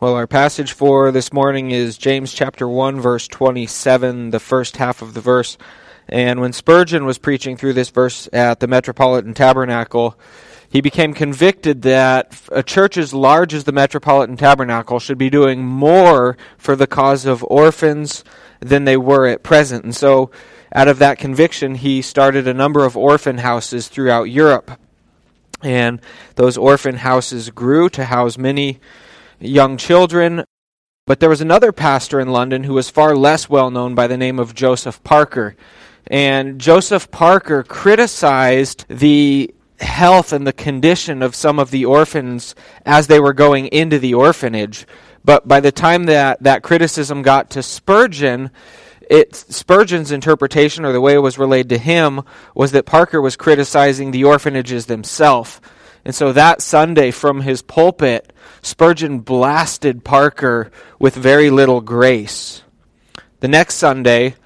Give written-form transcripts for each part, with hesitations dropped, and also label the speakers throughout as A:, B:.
A: Well, our passage for this morning is James chapter 1, verse 27, the first half of the verse. And when Spurgeon was preaching through this verse at the Metropolitan Tabernacle, he became convicted that a church as large as the Metropolitan Tabernacle should be doing more for the cause of orphans than they were at present. And so, out of that conviction, he started a number of orphan houses throughout Europe. And those orphan houses grew to house many young children. But there was another pastor in London who was far less well known by the name of Joseph Parker. And Joseph Parker criticized the health and the condition of some of the orphans as they were going into the orphanage. But by the time that criticism got to Spurgeon, Spurgeon's interpretation, or the way it was relayed to him, was that Parker was criticizing the orphanages themselves. And so that Sunday from his pulpit, Spurgeon blasted Parker with very little grace. The next Sunday,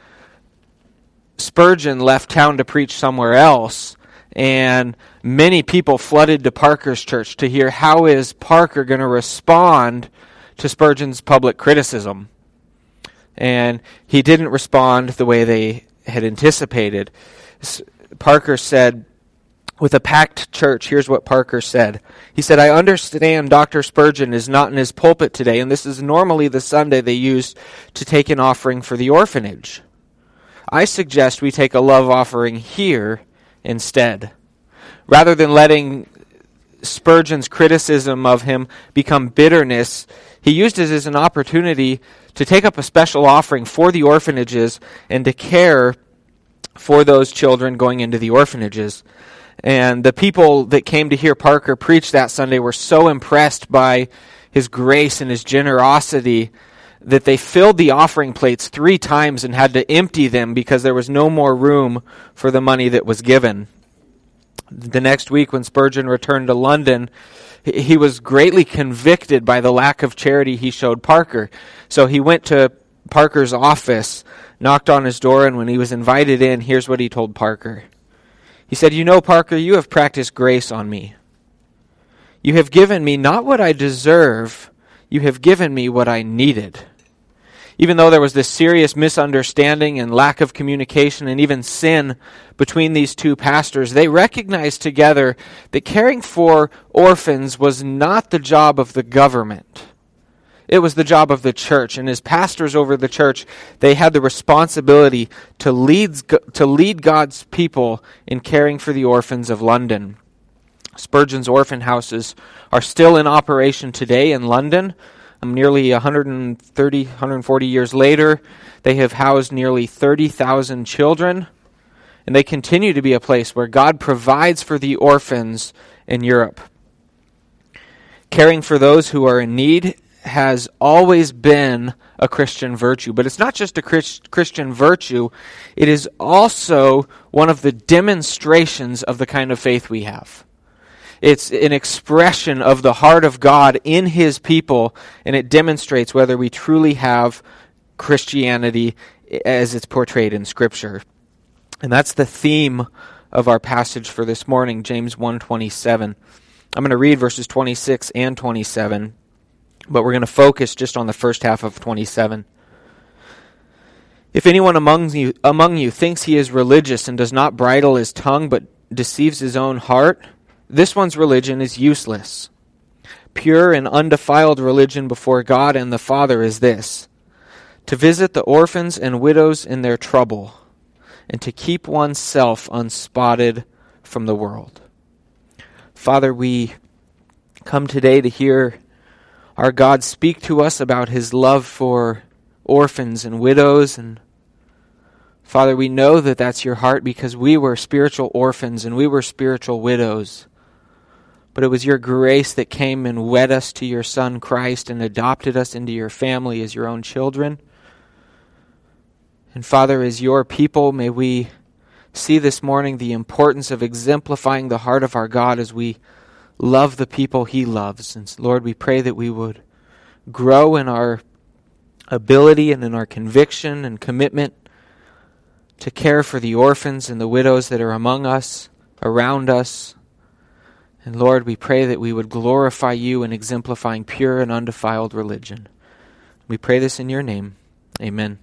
A: Spurgeon left town to preach somewhere else, and many people flooded to Parker's church to hear how is Parker going to respond to Spurgeon's public criticism. And he didn't respond the way they had anticipated. Parker said, with a packed church, here's what Parker said. He said, "I understand Dr. Spurgeon is not in his pulpit today, and this is normally the Sunday they use to take an offering for the orphanage. I suggest we take a love offering here instead. Rather than letting Spurgeon's criticism of him become bitterness, he used it as an opportunity to take up a special offering for the orphanages and to care for those children going into the orphanages." And the people that came to hear Parker preach that Sunday were so impressed by his grace and his generosity that they filled the offering plates 3 times and had to empty them because there was no more room for the money that was given. The next week when Spurgeon returned to London, he was greatly convicted by the lack of charity he showed Parker. So he went to Parker's office, knocked on his door, and when he was invited in, here's what he told Parker. He said, "You know, Parker, you have practiced grace on me. You have given me not what I deserve, you have given me what I needed." Even though there was this serious misunderstanding and lack of communication and even sin between these two pastors, they recognized together that caring for orphans was not the job of the government. It was the job of the church. And as pastors over the church, they had the responsibility to lead God's people in caring for the orphans of London. Spurgeon's orphan houses are still in operation today in London. Nearly 140 years later, they have housed nearly 30,000 children, and they continue to be a place where God provides for the orphans in Europe. Caring for those who are in need has always been a Christian virtue, but it's not just a Christian virtue, it is also one of the demonstrations of the kind of faith we have. It's an expression of the heart of God in His people, and it demonstrates whether we truly have Christianity as it's portrayed in Scripture. And that's the theme of our passage for this morning, James 1:27. I'm going to read verses 26 and 27, but we're going to focus just on the first half of 27. "If anyone among you thinks he is religious and does not bridle his tongue but deceives his own heart, this one's religion is useless. Pure and undefiled religion before God and the Father is this, to visit the orphans and widows in their trouble, and to keep oneself unspotted from the world." Father, we come today to hear our God speak to us about His love for orphans and widows. And Father, we know that that's your heart because we were spiritual orphans and we were spiritual widows. But it was your grace that came and wed us to your Son Christ and adopted us into your family as your own children. And Father, as your people, may we see this morning the importance of exemplifying the heart of our God as we love the people He loves. And Lord, we pray that we would grow in our ability and in our conviction and commitment to care for the orphans and the widows that are among us, around us, And Lord, we pray that we would glorify you in exemplifying pure and undefiled religion. We pray this in your name. Amen.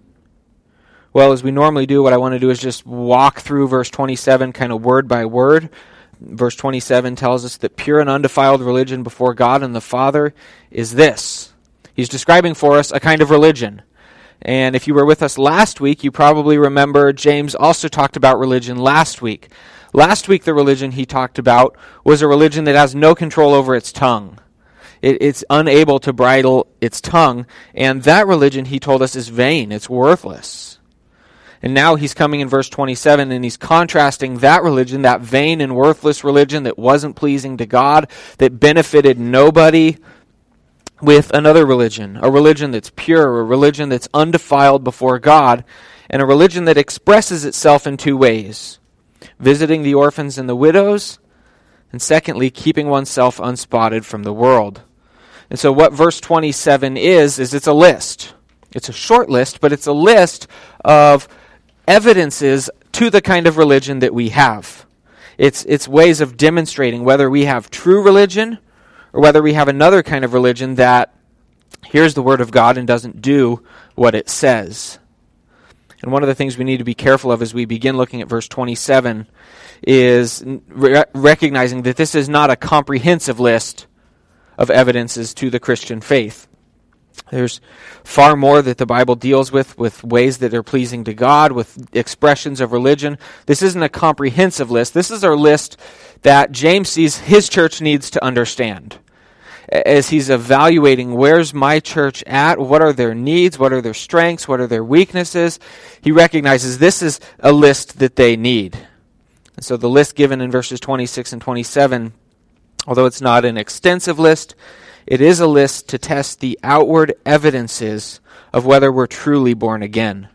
A: Well, as we normally do, what I want to do is just walk through verse 27 kind of word by word. Verse 27 tells us that pure and undefiled religion before God and the Father is this. He's describing for us a kind of religion. And if you were with us last week, you probably remember James also talked about religion last week. Last week, the religion he talked about was a religion that has no control over its tongue. It's unable to bridle its tongue, and that religion, he told us, is vain. It's worthless. And now he's coming in verse 27, and he's contrasting that religion, that vain and worthless religion that wasn't pleasing to God, that benefited nobody, with another religion, a religion that's pure, a religion that's undefiled before God, and a religion that expresses itself in two ways: visiting the orphans and the widows, and secondly, keeping oneself unspotted from the world. And so what verse 27 is it's a list. It's a short list, but it's a list of evidences to the kind of religion that we have. It's ways of demonstrating whether we have true religion or whether we have another kind of religion that hears the word of God and doesn't do what it says. And one of the things we need to be careful of as we begin looking at verse 27 is recognizing that this is not a comprehensive list of evidences to the Christian faith. There's far more that the Bible deals with ways that are pleasing to God, with expressions of religion. This isn't a comprehensive list. This is our list that James sees his church needs to understand. As he's evaluating, where's my church at? What are their needs? What are their strengths? What are their weaknesses? He recognizes this is a list that they need. And so the list given in verses 26 and 27, although it's not an extensive list, it is a list to test the outward evidences of whether we're truly born again.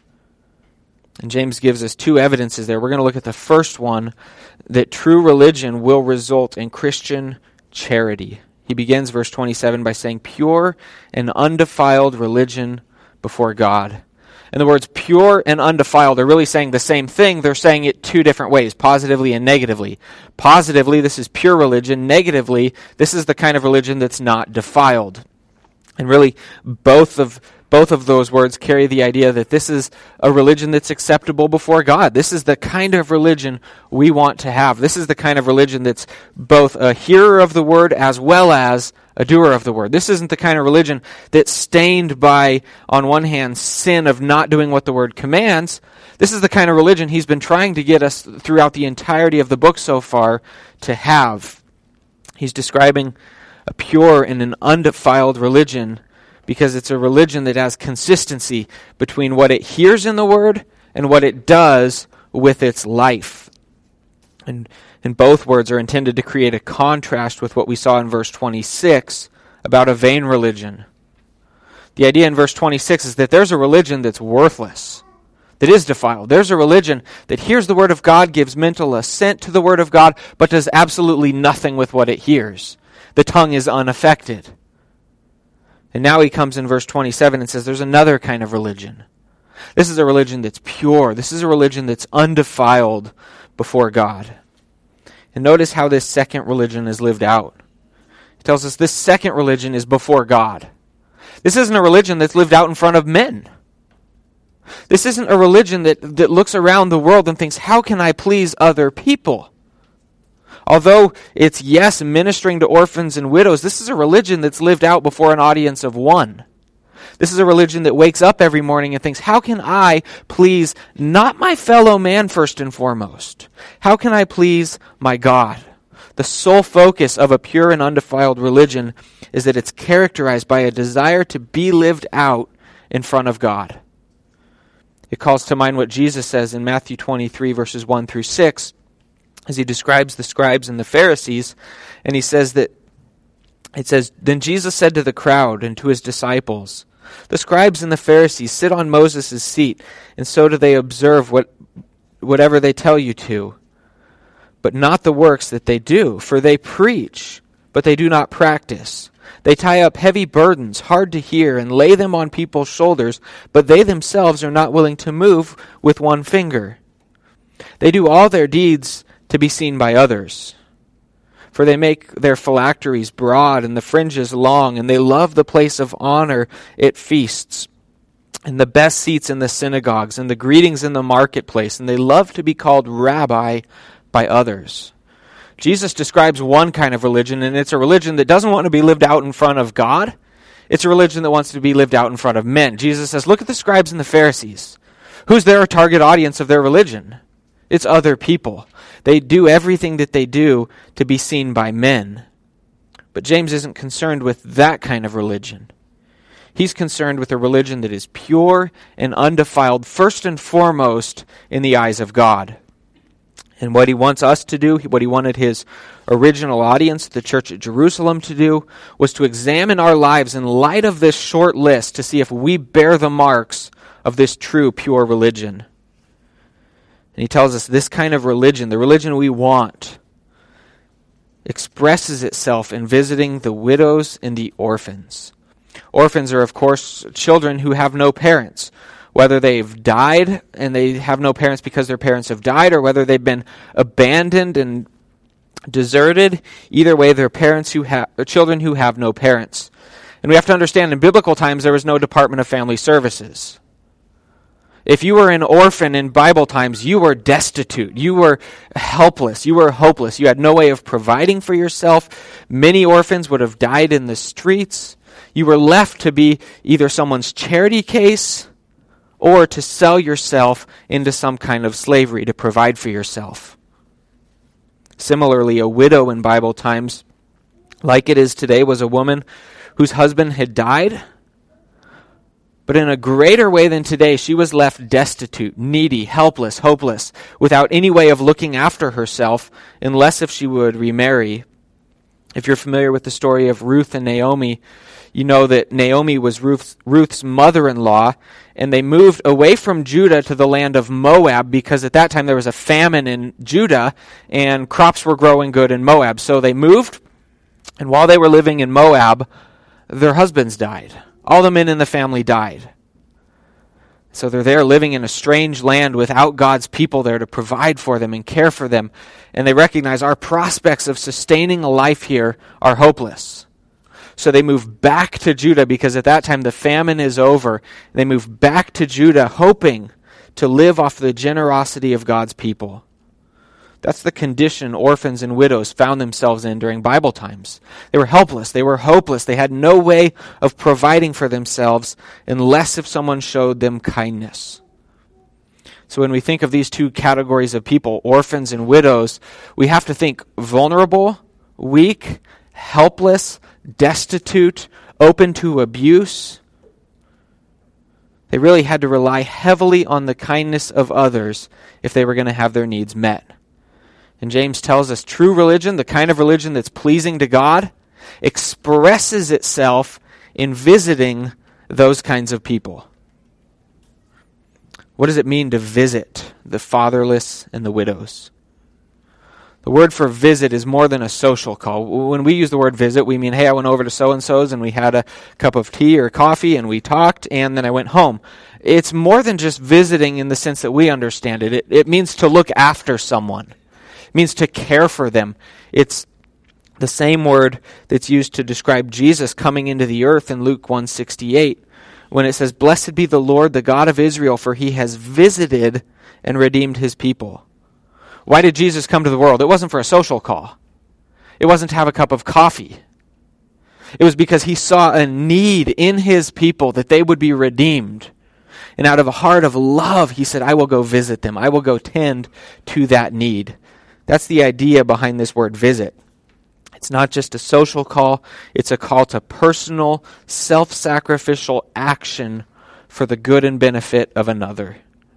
A: And James gives us two evidences there. We're going to look at the first one, that true religion will result in Christian charity. He begins verse 27 by saying, pure and undefiled religion before God. And the words pure and undefiled are really saying the same thing. They're saying it two different ways, positively and negatively. Positively, this is pure religion. Negatively, this is the kind of religion that's not defiled. And really, both of those words carry the idea that this is a religion that's acceptable before God. This is the kind of religion we want to have. This is the kind of religion that's both a hearer of the word as well as a doer of the word. This isn't the kind of religion that's stained by, on one hand, sin of not doing what the word commands. This is the kind of religion he's been trying to get us throughout the entirety of the book so far to have. He's describing a pure and an undefiled religion because it's a religion that has consistency between what it hears in the word and what it does with its life. And both words are intended to create a contrast with what we saw in verse 26 about a vain religion. The idea in verse 26 is that there's a religion that's worthless, that is defiled. There's a religion that hears the word of God, gives mental assent to the word of God, but does absolutely nothing with what it hears. The tongue is unaffected. And now he comes in verse 27 and says there's another kind of religion. This is a religion that's pure. This is a religion that's undefiled before God. And notice how this second religion is lived out. It tells us this second religion is before God. This isn't a religion that's lived out in front of men. This isn't a religion that looks around the world and thinks, how can I please other people? Although it's, yes, ministering to orphans and widows, this is a religion that's lived out before an audience of one. This is a religion that wakes up every morning and thinks, how can I please not my fellow man first and foremost? How can I please my God? The sole focus of a pure and undefiled religion is that it's characterized by a desire to be lived out in front of God. It calls to mind what Jesus says in Matthew 23, verses 1 through 6, as he describes the scribes and the Pharisees, and he says that, it says, then Jesus said to the crowd and to his disciples, the scribes and the Pharisees sit on Moses' seat, and so do they observe whatever they tell you to, but not the works that they do, for they preach, but they do not practice. They tie up heavy burdens, hard to hear, and lay them on people's shoulders, but they themselves are not willing to move with one finger. They do all their deeds to be seen by others. For they make their phylacteries broad and the fringes long, and they love the place of honor at feasts, and the best seats in the synagogues, and the greetings in the marketplace, and they love to be called rabbi by others. Jesus describes one kind of religion, and it's a religion that doesn't want to be lived out in front of God. It's a religion that wants to be lived out in front of men. Jesus says, look at the scribes and the Pharisees. Who's their target audience of their religion? It's other people. They do everything that they do to be seen by men. But James isn't concerned with that kind of religion. He's concerned with a religion that is pure and undefiled, first and foremost in the eyes of God. And what he wants us to do, what he wanted his original audience, the church at Jerusalem, to do, was to examine our lives in light of this short list to see if we bear the marks of this true, pure religion. And he tells us this kind of religion, the religion we want, expresses itself in visiting the widows and the orphans. Orphans are, of course, children who have no parents. Whether they've died and they have no parents because their parents have died, or whether they've been abandoned and deserted, either way, they're children who have no parents. And we have to understand, in biblical times, there was no Department of Family Services. If you were an orphan in Bible times, you were destitute. You were helpless. You were hopeless. You had no way of providing for yourself. Many orphans would have died in the streets. You were left to be either someone's charity case or to sell yourself into some kind of slavery to provide for yourself. Similarly, a widow in Bible times, like it is today, was a woman whose husband had died. But in a greater way than today, she was left destitute, needy, helpless, hopeless, without any way of looking after herself, unless if she would remarry. If you're familiar with the story of Ruth and Naomi, you know that Naomi was Ruth's mother-in-law, and they moved away from Judah to the land of Moab because at that time there was a famine in Judah, and crops were growing good in Moab. So they moved, and while they were living in Moab, their husbands died. All the men in the family died. So they're there living in a strange land without God's people there to provide for them and care for them. And they recognize our prospects of sustaining a life here are hopeless. So they move back to Judah because at that time the famine is over. They move back to Judah hoping to live off the generosity of God's people. That's the condition orphans and widows found themselves in during Bible times. They were helpless. They were hopeless. They had no way of providing for themselves unless if someone showed them kindness. So when we think of these two categories of people, orphans and widows, we have to think vulnerable, weak, helpless, destitute, open to abuse. They really had to rely heavily on the kindness of others if they were going to have their needs met. And James tells us true religion, the kind of religion that's pleasing to God, expresses itself in visiting those kinds of people. What does it mean to visit the fatherless and the widows? The word for visit is more than a social call. When we use the word visit, we mean, hey, I went over to so-and-so's and we had a cup of tea or coffee and we talked and then I went home. It's more than just visiting in the sense that we understand it. It means to look after someone. It means to care for them. It's the same word that's used to describe Jesus coming into the earth in Luke 1:68, when it says, "Blessed be the Lord, the God of Israel, for he has visited and redeemed his people." Why did Jesus come to the world? It wasn't for a social call. It wasn't to have a cup of coffee. It was because he saw a need in his people that they would be redeemed. And out of a heart of love, he said, I will go visit them. I will go tend to that need. That's the idea behind this word visit. It's not just a social call. It's a call to personal, self-sacrificial action for the good and benefit of another.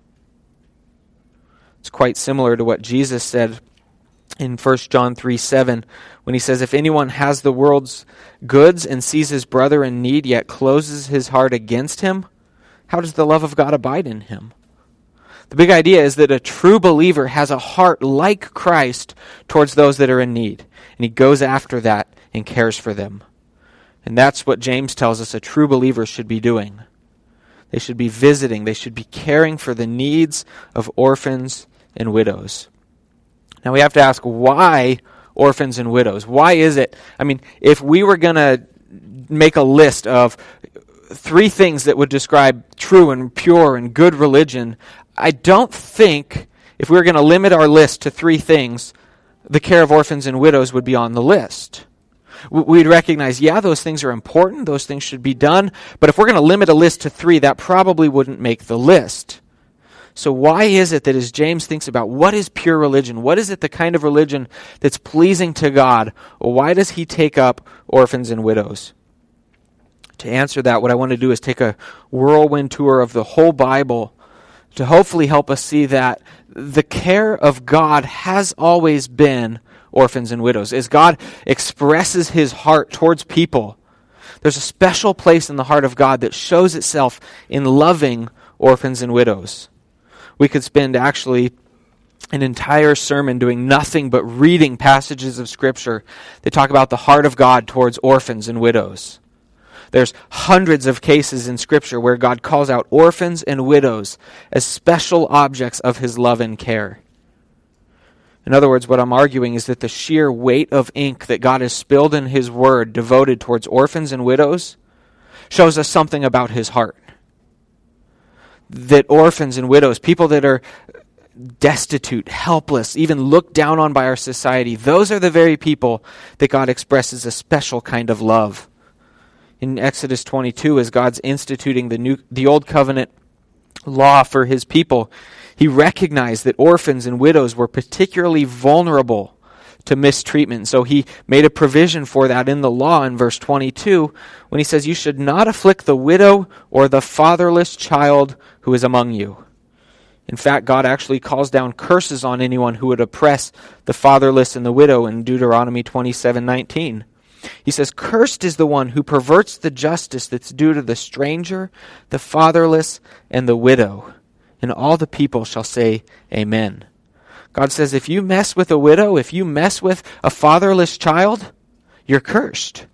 A: It's quite similar to what Jesus said in 1 John 3:7 when he says, if anyone has the world's goods and sees his brother in need, yet closes his heart against him, how does the love of God abide in him? The big idea is that a true believer has a heart like Christ towards those that are in need. And he goes after that and cares for them. And that's what James tells us a true believer should be doing. They should be visiting. They should be caring for the needs of orphans and widows. Now we have to ask, why orphans and widows? Why is it? I mean, if we were going to make a list of 3 things that would describe true and pure and good religion, I don't think, if we were going to limit our list to 3 things, the care of orphans and widows would be on the list. We'd recognize, yeah, those things are important, those things should be done, but if we're going to limit a list to 3, that probably wouldn't make the list. So why is it that as James thinks about what is pure religion, what is it the kind of religion that's pleasing to God, why does he take up orphans and widows? To answer that, what I want to do is take a whirlwind tour of the whole Bible to hopefully help us see that the care of God has always been orphans and widows. As God expresses his heart towards people, there's a special place in the heart of God that shows itself in loving orphans and widows. We could spend actually an entire sermon doing nothing but reading passages of Scripture that talk about the heart of God towards orphans and widows. There's hundreds of cases in Scripture where God calls out orphans and widows as special objects of his love and care. In other words, what I'm arguing is that the sheer weight of ink that God has spilled in his word devoted towards orphans and widows shows us something about his heart. That orphans and widows, people that are destitute, helpless, even looked down on by our society, those are the very people that God expresses a special kind of love. In Exodus 22, as God's instituting the Old Covenant law for his people, he recognized that orphans and widows were particularly vulnerable to mistreatment. So he made a provision for that in the law in verse 22 when he says, "You should not afflict the widow or the fatherless child who is among you." In fact, God actually calls down curses on anyone who would oppress the fatherless and the widow in Deuteronomy 27:19. He says, "Cursed is the one who perverts the justice that's due to the stranger, the fatherless, and the widow." And all the people shall say, Amen. God says, if you mess with a widow, if you mess with a fatherless child, you're cursed.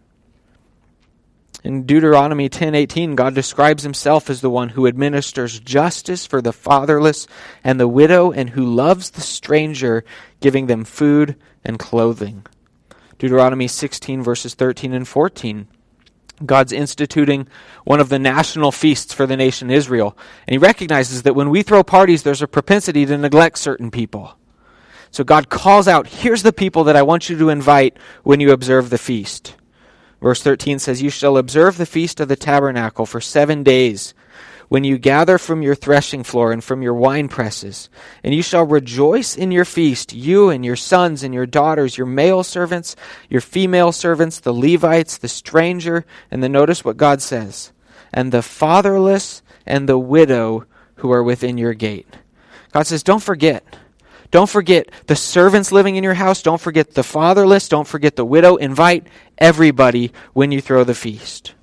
A: In Deuteronomy 10:18, God describes himself as the one who administers justice for the fatherless and the widow, and who loves the stranger, giving them food and clothing. Deuteronomy 16, verses 13 and 14. God's instituting one of the national feasts for the nation Israel. And he recognizes that when we throw parties, there's a propensity to neglect certain people. So God calls out, here's the people that I want you to invite when you observe the feast. Verse 13 says, "You shall observe the feast of the tabernacle for 7 days, when you gather from your threshing floor and from your wine presses. And you shall rejoice in your feast, you and your sons and your daughters, your male servants, your female servants, the Levites, the stranger," and then notice what God says, "and the fatherless and the widow who are within your gate." God says, don't forget. Don't forget the servants living in your house. Don't forget the fatherless. Don't forget the widow. Invite everybody when you throw the feast.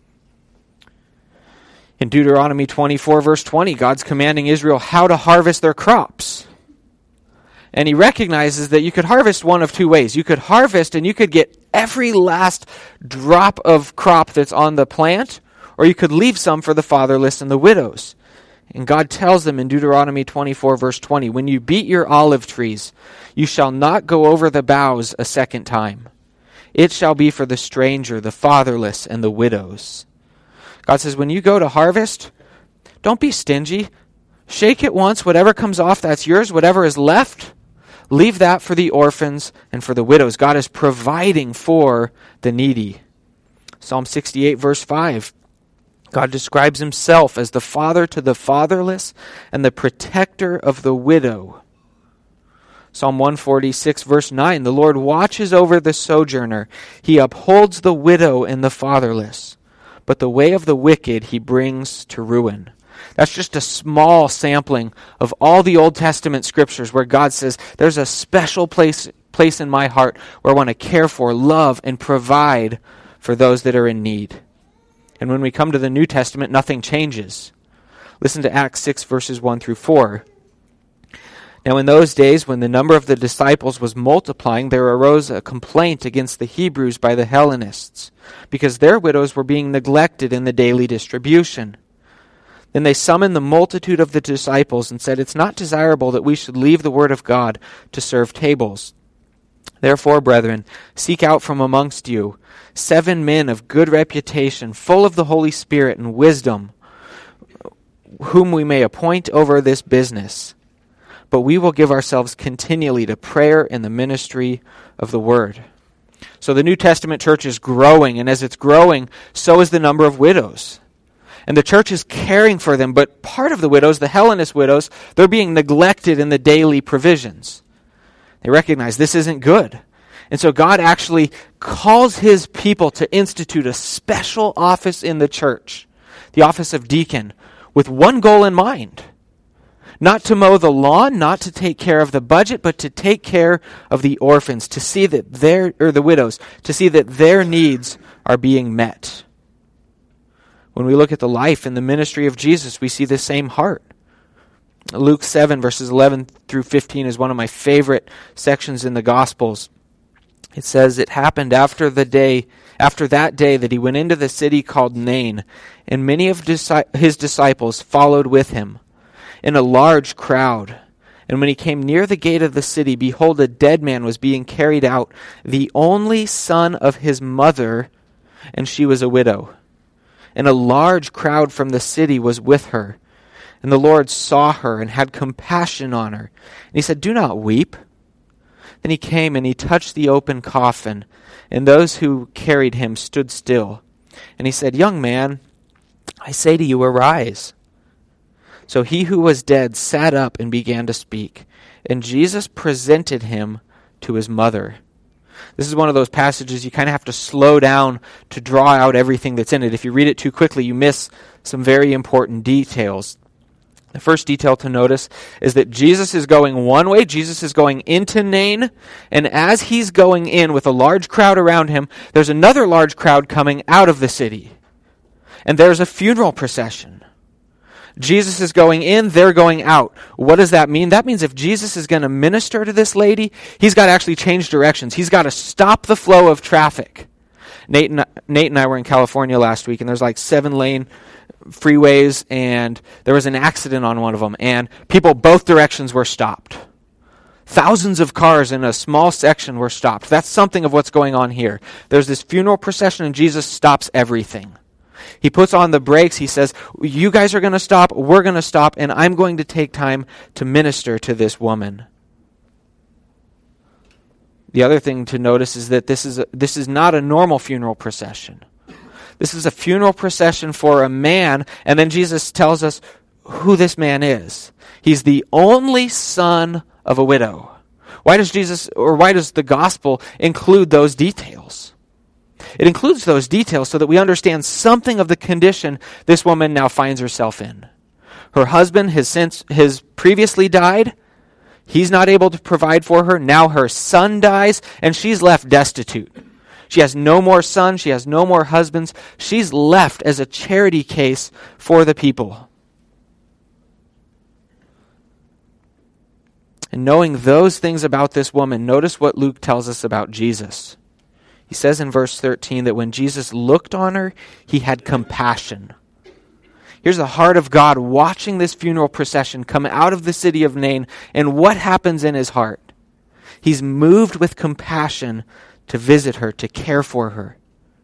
A: In Deuteronomy 24, verse 20, God's commanding Israel how to harvest their crops. And he recognizes that you could harvest one of 2 ways. You could harvest and you could get every last drop of crop that's on the plant, or you could leave some for the fatherless and the widows. And God tells them in Deuteronomy 24, verse 20, "When you beat your olive trees, you shall not go over the boughs a second time. It shall be for the stranger, the fatherless, and the widows." God says, when you go to harvest, don't be stingy. Shake it once. Whatever comes off, that's yours. Whatever is left, leave that for the orphans and for the widows. God is providing for the needy. Psalm 68, verse 5. God describes himself as the father to the fatherless and the protector of the widow. Psalm 146, verse 9. "The Lord watches over the sojourner. He upholds the widow and the fatherless. But the way of the wicked he brings to ruin." That's just a small sampling of all the Old Testament scriptures where God says, there's a special place in my heart where I want to care for, love, and provide for those that are in need. And when we come to the New Testament, nothing changes. Listen to Acts 6, verses 1 through 4. "Now in those days, when the number of the disciples was multiplying, there arose a complaint against the Hebrews by the Hellenists, because their widows were being neglected in the daily distribution. Then they summoned the multitude of the disciples and said, 'It's not desirable that we should leave the word of God to serve tables. Therefore, brethren, seek out from amongst you 7 men of good reputation, full of the Holy Spirit and wisdom, whom we may appoint over this business. But we will give ourselves continually to prayer and the ministry of the word. So the New Testament church is growing, and as it's growing, so is the number of widows. And the church is caring for them, but part of the widows, the Hellenist widows, they're being neglected in the daily provisions. They recognize this isn't good. And so God actually calls his people to institute a special office in the church, the office of deacon, with one goal in mind. Not to mow the lawn, not to take care of the budget, but to take care of the orphans, to see that the widows, to see that their needs are being met. When we look at the life and the ministry of Jesus, we see the same heart. Luke 7, verses 11 through 15 is one of my favorite sections in the Gospels. It says, "It happened after that day that he went into the city called Nain, and many of his disciples followed with him, in a large crowd. And when he came near the gate of the city, behold, a dead man was being carried out, the only son of his mother, and she was a widow. And a large crowd from the city was with her. And the Lord saw her and had compassion on her. And he said, 'Do not weep.' Then he came and he touched the open coffin, and those who carried him stood still. And he said, 'Young man, I say to you, arise.' So he who was dead sat up and began to speak. And Jesus presented him to his mother." This is one of those passages you kind of have to slow down to draw out everything that's in it. If you read it too quickly, you miss some very important details. The first detail to notice is that Jesus is going one way. Jesus is going into Nain, and as he's going in with a large crowd around him, there's another large crowd coming out of the city. And there's a funeral procession. Jesus is going in, they're going out. What does that mean? That means if Jesus is going to minister to this lady, he's got to actually change directions. He's got to stop the flow of traffic. Nate and I were in California last week, and there's like 7-lane freeways, and there was an accident on one of them, and people both directions were stopped. Thousands of cars in a small section were stopped. That's something of what's going on here. There's this funeral procession, and Jesus stops everything. He puts on the brakes. He says, "You guys are going to stop, we're going to stop, and I'm going to take time to minister to this woman." The other thing to notice is that this is not a normal funeral procession. This is a funeral procession for a man, and then Jesus tells us who this man is. He's the only son of a widow. Why does the gospel include those details? It includes those details so that we understand something of the condition this woman now finds herself in. Her husband has previously died. He's not able to provide for her. Now her son dies, and she's left destitute. She has no more sons. She has no more husbands. She's left as a charity case for the people. And knowing those things about this woman, notice what Luke tells us about Jesus. He says in verse 13 that when Jesus looked on her, he had compassion. Here's the heart of God watching this funeral procession come out of the city of Nain, and what happens in his heart? He's moved with compassion to visit her, to care for her.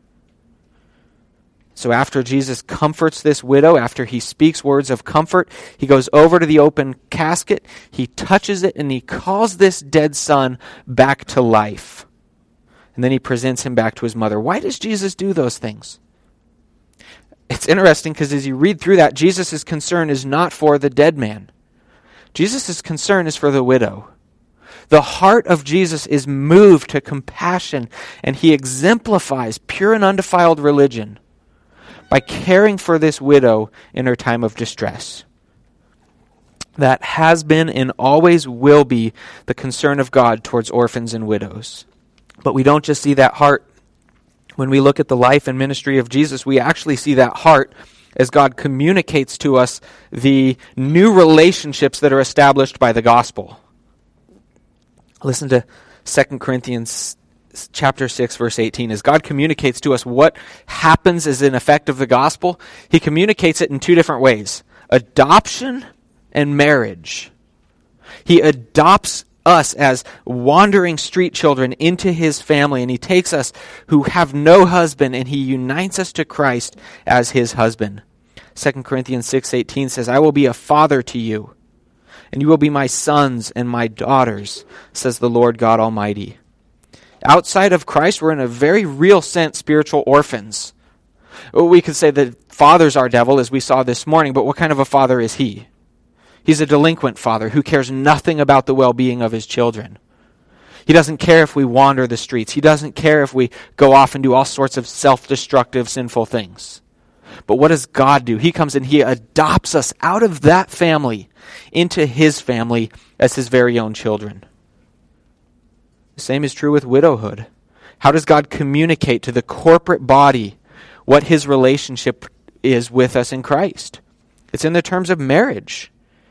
A: So after Jesus comforts this widow, after he speaks words of comfort, he goes over to the open casket, he touches it, and he calls this dead son back to life. And then he presents him back to his mother. Why does Jesus do those things? It's interesting because as you read through that, Jesus' concern is not for the dead man. Jesus' concern is for the widow. The heart of Jesus is moved to compassion, and he exemplifies pure and undefiled religion by caring for this widow in her time of distress. That has been and always will be the concern of God towards orphans and widows. But we don't just see that heart when we look at the life and ministry of Jesus. We actually see that heart as God communicates to us the new relationships that are established by the gospel. Listen to 2 Corinthians chapter 6, verse 18. As God communicates to us what happens as an effect of the gospel, he communicates it in two different ways: adoption and marriage. He adopts us as wandering street children into his family, and he takes us who have no husband, and he unites us to Christ as his husband. 2 Corinthians 6:18 says, I will be a father to you, and you will be my sons and my daughters, says the Lord God Almighty. Outside of Christ, we're in a very real sense spiritual orphans. We could say that father's our devil, as we saw this morning, but what kind of a father is he? He's a delinquent father who cares nothing about the well-being of his children. He doesn't care if we wander the streets. He doesn't care if we go off and do all sorts of self-destructive, sinful things. But what does God do? He comes and he adopts us out of that family into his family as his very own children. The same is true with widowhood. How does God communicate to the corporate body what his relationship is with us in Christ? It's in the terms of marriage.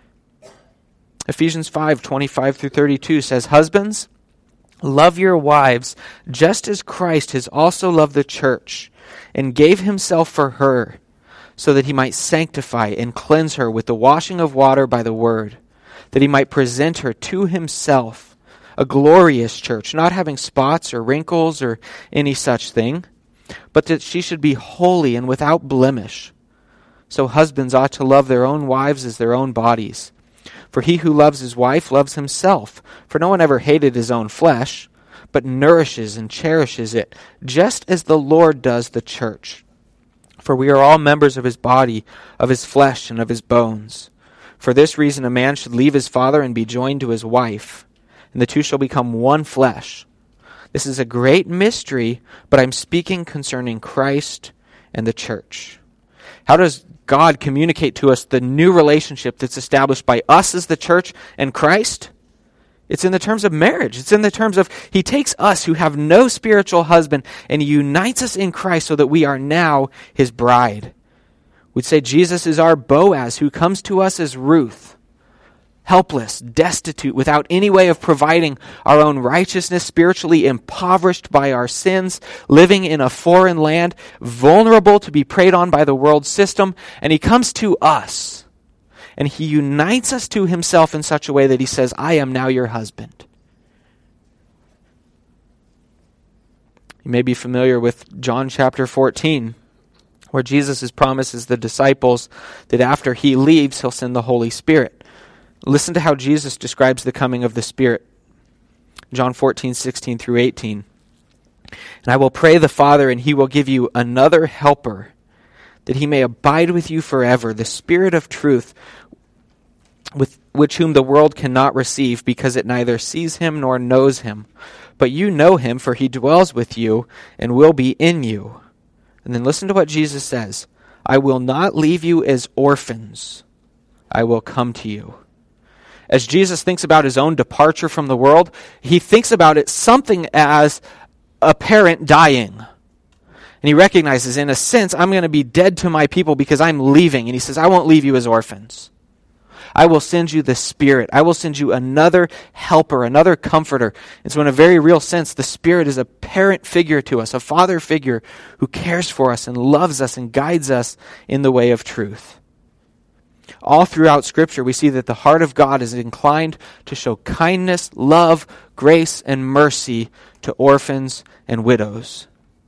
A: Ephesians 5:25-32 says, Husbands, love your wives just as Christ has also loved the church and gave himself for her, so that he might sanctify and cleanse her with the washing of water by the word, that he might present her to himself, a glorious church, not having spots or wrinkles or any such thing, but that she should be holy and without blemish. So husbands ought to love their own wives as their own bodies. For he who loves his wife loves himself. For no one ever hated his own flesh, but nourishes and cherishes it, just as the Lord does the church. For we are all members of his body, of his flesh, and of his bones. For this reason a man should leave his father and be joined to his wife, and the two shall become one flesh. This is a great mystery, but I'm speaking concerning Christ and the church. How does God communicate to us the new relationship that's established by us as the church and Christ? It's in the terms of marriage. It's in the terms of he takes us who have no spiritual husband and he unites us in Christ so that we are now his bride. We'd say Jesus is our Boaz who comes to us as Ruth, helpless, destitute, without any way of providing our own righteousness, spiritually impoverished by our sins, living in a foreign land, vulnerable to be preyed on by the world system, and he comes to us, and he unites us to himself in such a way that he says, I am now your husband. You may be familiar with John chapter 14, where Jesus promises the disciples that after he leaves, he'll send the Holy Spirit. Listen to how Jesus describes the coming of the Spirit. John 14:16-18. And I will pray the Father, and he will give you another helper, that he may abide with you forever, the Spirit of truth, with which whom the world cannot receive, because it neither sees him nor knows him. But you know him, for he dwells with you and will be in you. And then listen to what Jesus says. I will not leave you as orphans. I will come to you. As Jesus thinks about his own departure from the world, he thinks about it something as a parent dying. And he recognizes, in a sense, I'm going to be dead to my people because I'm leaving. And he says, I won't leave you as orphans. I will send you the Spirit. I will send you another helper, another comforter. And so in a very real sense, the Spirit is a parent figure to us, a father figure who cares for us and loves us and guides us in the way of truth. All throughout Scripture, we see that the heart of God is inclined to show kindness, love, grace, and mercy to orphans and widows.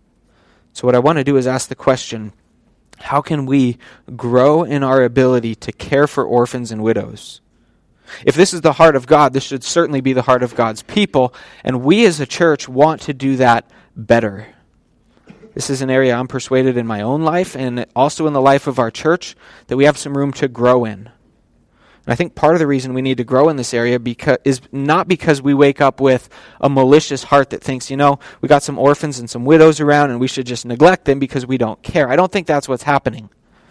A: So what I want to do is ask the question, how can we grow in our ability to care for orphans and widows? If this is the heart of God, this should certainly be the heart of God's people, and we as a church want to do that better. This is an area I'm persuaded in my own life and also in the life of our church that we have some room to grow in. And I think part of the reason we need to grow in this area is not because we wake up with a malicious heart that thinks, we got some orphans and some widows around and we should just neglect them because we don't care. I don't think that's what's happening.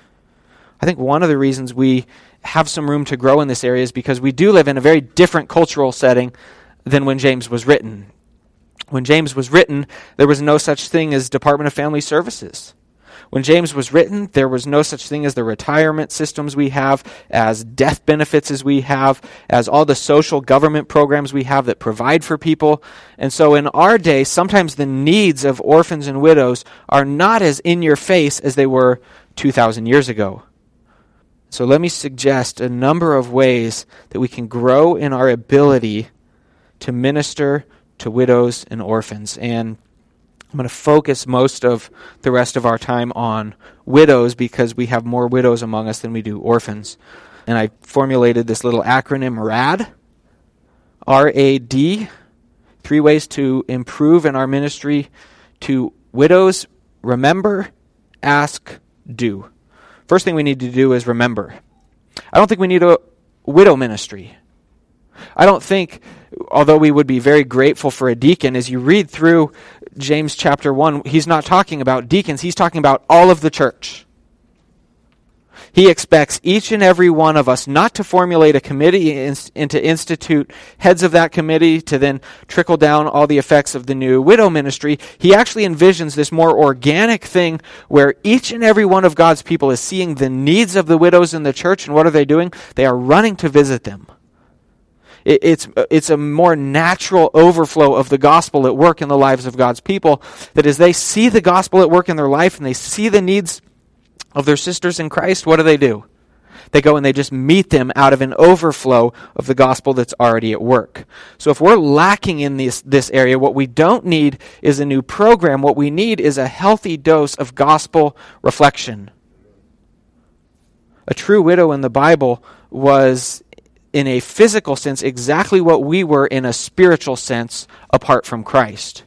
A: I think one of the reasons we have some room to grow in this area is because we do live in a very different cultural setting than when James was written. When James was written, there was no such thing as Department of Family Services. When James was written, there was no such thing as the retirement systems we have, as death benefits as we have, as all the social government programs we have that provide for people. And so in our day, sometimes the needs of orphans and widows are not as in your face as they were 2,000 years ago. So let me suggest a number of ways that we can grow in our ability to minister to widows and orphans. And I'm going to focus most of the rest of our time on widows because we have more widows among us than we do orphans. And I formulated this little acronym RAD, R-A-D, 3 ways to improve in our ministry to widows: remember, ask, do. First thing we need to do is remember. I don't think we need a widow ministry. I don't think, although we would be very grateful for a deacon, as you read through James chapter 1, he's not talking about deacons, he's talking about all of the church. He expects each and every one of us not to formulate a committee and to institute heads of that committee to then trickle down all the effects of the new widow ministry. He actually envisions this more organic thing where each and every one of God's people is seeing the needs of the widows in the church, and what are they doing? They are running to visit them. It's a more natural overflow of the gospel at work in the lives of God's people, that as they see the gospel at work in their life and they see the needs of their sisters in Christ, what do? They go and they just meet them out of an overflow of the gospel that's already at work. So if we're lacking in this area, what we don't need is a new program. What we need is a healthy dose of gospel reflection. A true widow in the Bible was, in a physical sense, exactly what we were in a spiritual sense apart from Christ.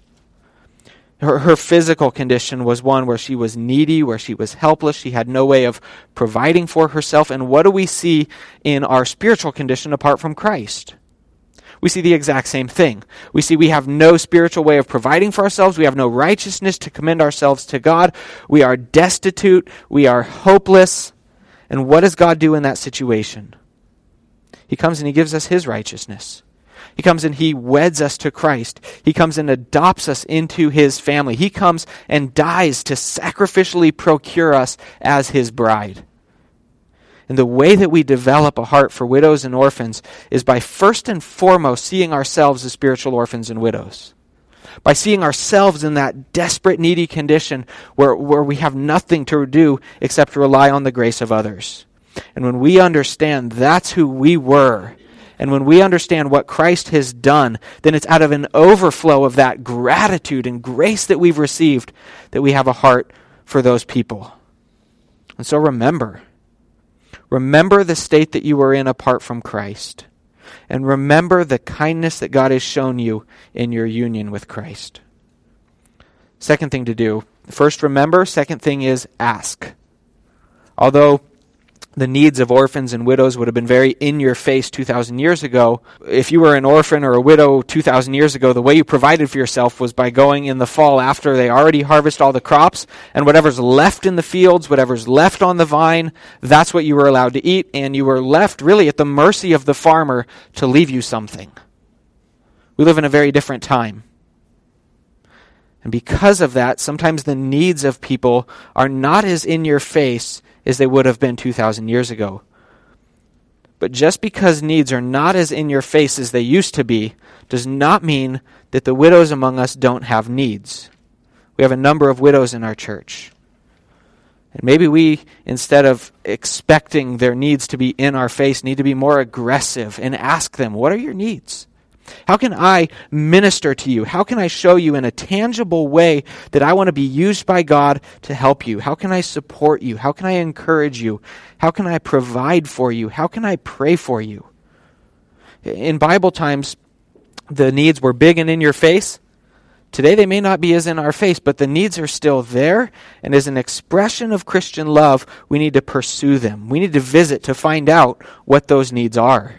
A: Her physical condition was one where she was needy, where she was helpless, she had no way of providing for herself. And what do we see in our spiritual condition apart from Christ? We see the exact same thing. We see we have no spiritual way of providing for ourselves. We have no righteousness to commend ourselves to God. We are destitute. We are hopeless. And what does God do in that situation? He comes and he gives us his righteousness. He comes and he weds us to Christ. He comes and adopts us into his family. He comes and dies to sacrificially procure us as his bride. And the way that we develop a heart for widows and orphans is by first and foremost seeing ourselves as spiritual orphans and widows. By seeing ourselves in that desperate, needy condition where we have nothing to do except to rely on the grace of others. And when we understand that's who we were, and when we understand what Christ has done, then it's out of an overflow of that gratitude and grace that we've received that we have a heart for those people. And so remember the state that you were in apart from Christ. And remember the kindness that God has shown you in your union with Christ. Second thing to do. First, remember. Second thing is ask. Although the needs of orphans and widows would have been very in your face 2,000 years ago. If you were an orphan or a widow 2,000 years ago, the way you provided for yourself was by going in the fall after they already harvest all the crops, and whatever's left in the fields, whatever's left on the vine, that's what you were allowed to eat, and you were left really at the mercy of the farmer to leave you something. We live in a very different time. And because of that, sometimes the needs of people are not as in your face as they would have been 2,000 years ago. But just because needs are not as in your face as they used to be, does not mean that the widows among us don't have needs. We have a number of widows in our church. And maybe we, instead of expecting their needs to be in our face, need to be more aggressive and ask them, what are your needs? How can I minister to you? How can I show you in a tangible way that I want to be used by God to help you? How can I support you? How can I encourage you? How can I provide for you? How can I pray for you? In Bible times, the needs were big and in your face. Today they may not be as in our face, but the needs are still there. And as an expression of Christian love, we need to pursue them. We need to visit to find out what those needs are.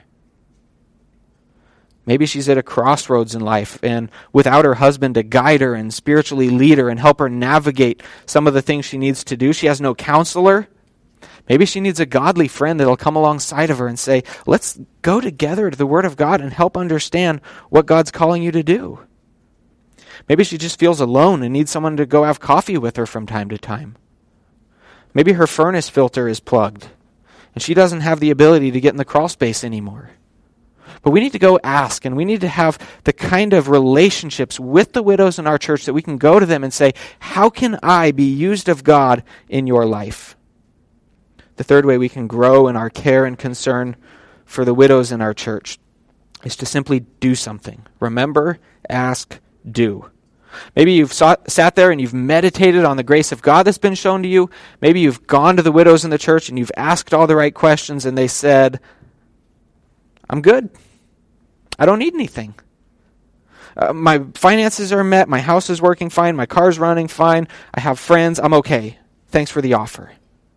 A: Maybe she's at a crossroads in life, and without her husband to guide her and spiritually lead her and help her navigate some of the things she needs to do, she has no counselor. Maybe she needs a godly friend that'll come alongside of her and say, let's go together to the Word of God and help understand what God's calling you to do. Maybe she just feels alone and needs someone to go have coffee with her from time to time. Maybe her furnace filter is plugged, and she doesn't have the ability to get in the crawl space anymore. But we need to go ask, and we need to have the kind of relationships with the widows in our church that we can go to them and say, how can I be used of God in your life? The third way we can grow in our care and concern for the widows in our church is to simply do something. Remember, ask, do. Maybe you've sat there and you've meditated on the grace of God that's been shown to you. Maybe you've gone to the widows in the church and you've asked all the right questions and they said, I'm good. I don't need anything. My finances are met. My house is working fine. My car's running fine. I have friends. I'm okay. Thanks for the offer.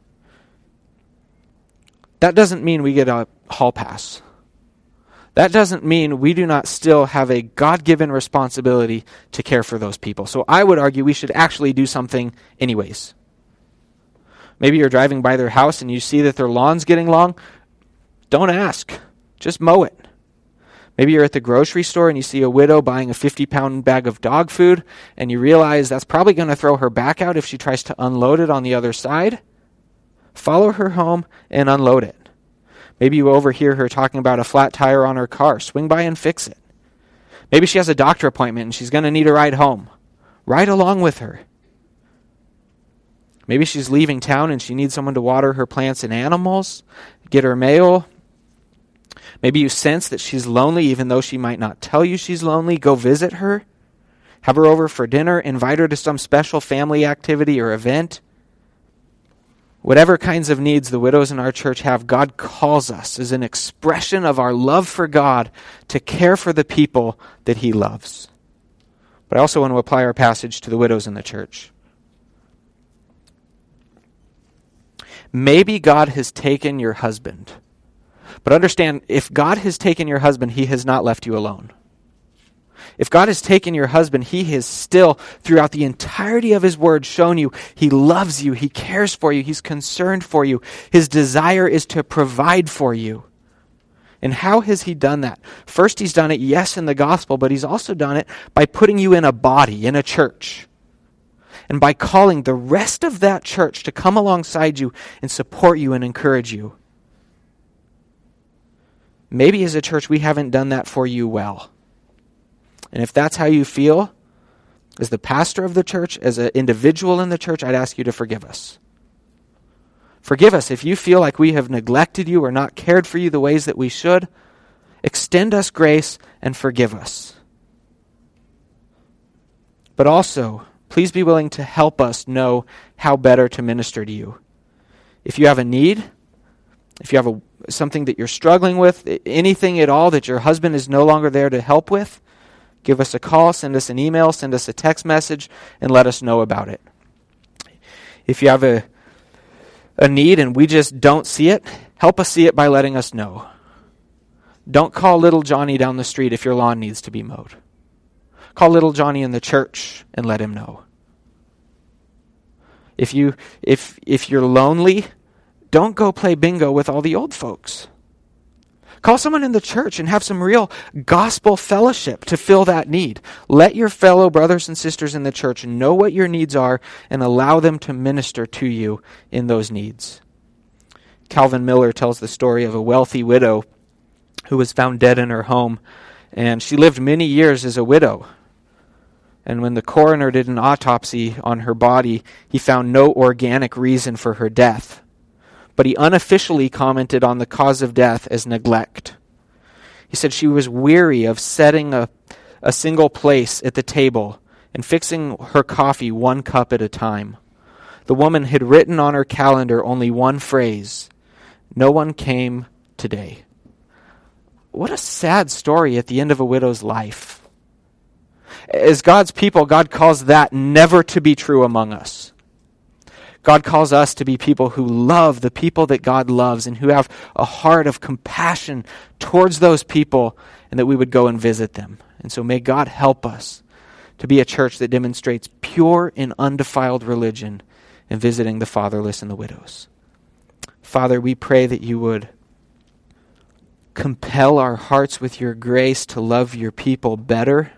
A: That doesn't mean we get a hall pass. That doesn't mean we do not still have a God-given responsibility to care for those people. So I would argue we should actually do something anyways. Maybe you're driving by their house and you see that their lawn's getting long. Don't ask. Just mow it. Maybe you're at the grocery store and you see a widow buying a 50-pound bag of dog food and you realize that's probably going to throw her back out if she tries to unload it on the other side. Follow her home and unload it. Maybe you overhear her talking about a flat tire on her car. Swing by and fix it. Maybe she has a doctor appointment and she's going to need a ride home. Ride along with her. Maybe she's leaving town and she needs someone to water her plants and animals, get her mail. Maybe you sense that she's lonely even though she might not tell you she's lonely. Go visit her. Have her over for dinner. Invite her to some special family activity or event. Whatever kinds of needs the widows in our church have, God calls us as an expression of our love for God to care for the people that He loves. But I also want to apply our passage to the widows in the church. Maybe God has taken your husband. But understand, if God has taken your husband, He has not left you alone. If God has taken your husband, He has still, throughout the entirety of His word, shown you He loves you, He cares for you, He's concerned for you. His desire is to provide for you. And how has He done that? First, He's done it, yes, in the gospel, but He's also done it by putting you in a body, in a church. And by calling the rest of that church to come alongside you and support you and encourage you. Maybe as a church we haven't done that for you well. And if that's how you feel, as the pastor of the church, as an individual in the church, I'd ask you to forgive us. Forgive us if you feel like we have neglected you or not cared for you the ways that we should. Extend us grace and forgive us. But also, please be willing to help us know how better to minister to you. If you have a need, if you have something that you're struggling with, anything at all that your husband is no longer there to help with, give us a call, send us an email, send us a text message, and let us know about it. If you have a need and we just don't see it, help us see it by letting us know. Don't call little Johnny down the street if your lawn needs to be mowed. Call little Johnny in the church and let him know. If you're lonely, don't go play bingo with all the old folks. Call someone in the church and have some real gospel fellowship to fill that need. Let your fellow brothers and sisters in the church know what your needs are and allow them to minister to you in those needs. Calvin Miller tells the story of a wealthy widow who was found dead in her home, and she lived many years as a widow. And when the coroner did an autopsy on her body, he found no organic reason for her death. But he unofficially commented on the cause of death as neglect. He said she was weary of setting a single place at the table and fixing her coffee one cup at a time. The woman had written on her calendar only one phrase, "No one came today." What a sad story at the end of a widow's life. As God's people, God calls that never to be true among us. God calls us to be people who love the people that God loves and who have a heart of compassion towards those people, and that we would go and visit them. And so may God help us to be a church that demonstrates pure and undefiled religion in visiting the fatherless and the widows. Father, we pray that you would compel our hearts with your grace to love your people better.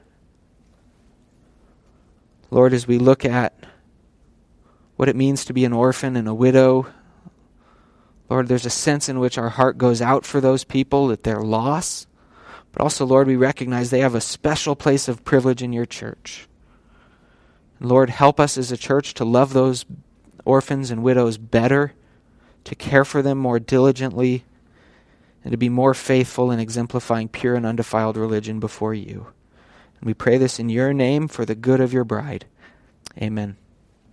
A: Lord, as we look at what it means to be an orphan and a widow, Lord, there's a sense in which our heart goes out for those people at their loss. But also, Lord, we recognize they have a special place of privilege in your church. And Lord, help us as a church to love those orphans and widows better, to care for them more diligently, and to be more faithful in exemplifying pure and undefiled religion before you. And we pray this in your name for the good of your bride. Amen.